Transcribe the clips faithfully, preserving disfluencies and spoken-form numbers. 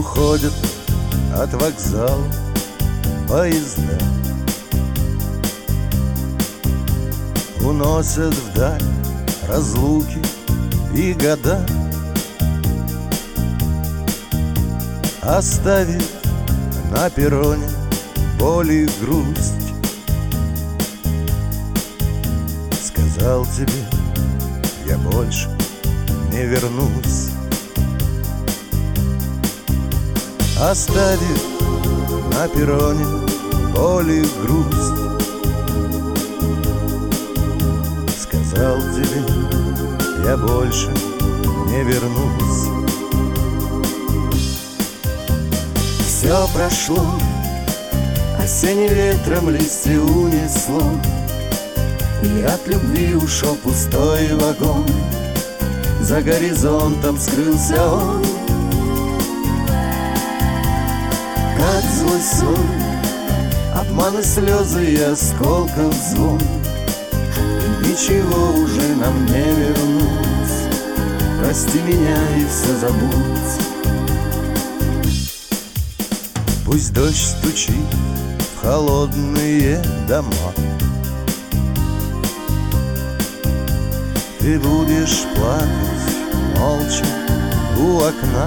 Уходят от вокзала поезда, уносят вдаль разлуки и года, оставив на перроне боль и грусть. Сказал тебе, я больше не вернусь, оставив на перроне боль и грусть. Сказал тебе, я больше не вернусь. Все прошло, осенним ветром листья унесло, и от любви ушел пустой вагон. За горизонтом скрылся он, как злой сон, обман и слезы и осколков звон. И ничего уже нам не вернуть, прости меня и все забудь. Пусть дождь стучит в холодные дома, ты будешь плакать молча у окна.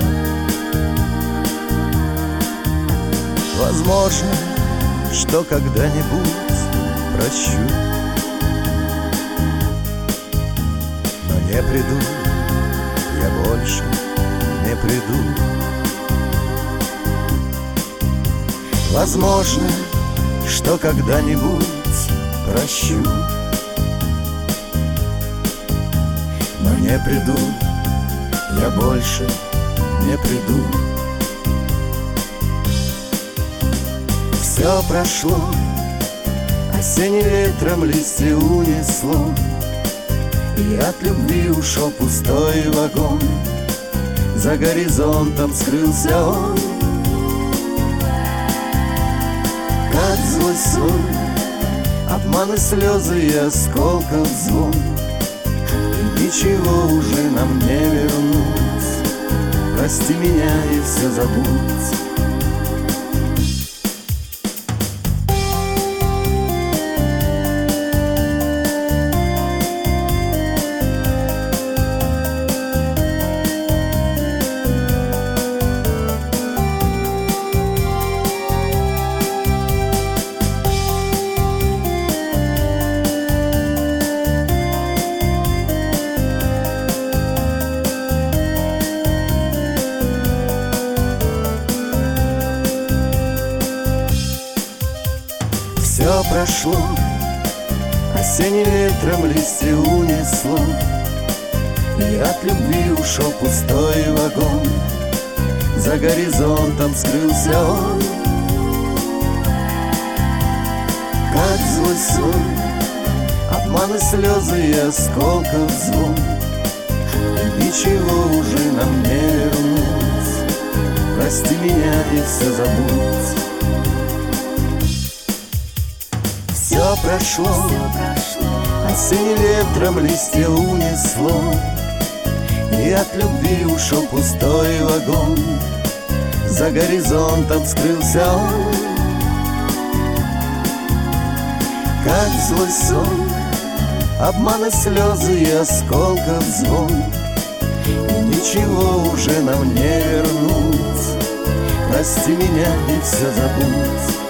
Возможно, что когда-нибудь прощу, но не приду, я больше не приду. Возможно, что когда-нибудь прощу, но не приду, я больше не приду. Все прошло, осенним ветром листья унесло, и от любви ушел пустой вагон. За горизонтом скрылся он, как злой сон, обман и слезы и осколков звон. И ничего уже нам не вернуть, прости меня и все забудь. Все прошло, осенним ветром листья унесло, и от любви ушел пустой вагон. За горизонтом скрылся он, как злой сон, обман и слезы и осколков звон. И ничего уже нам не вернуть, прости меня и все забудь. Все прошло, осенним ветром листья унесло, и от любви ушел пустой вагон. За горизонтом скрылся он, как злой сон, обман и слезы и осколков звон. И ничего уже нам не вернуть, прости меня и все забудь.